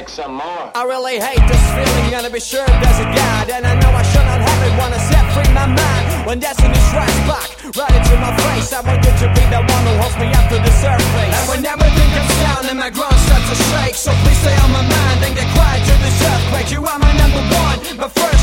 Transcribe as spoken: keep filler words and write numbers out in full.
like some more? I really hate this feeling, gonna be sure there's a God, and I know I should not have it, wanna set free my mind. When destiny strikes back, right into my face, I want you to be the one who holds me up to the surface. And when everything comes down and my ground starts to shake, so please stay on my mind and get quiet to this earthquake. You are my number one, but first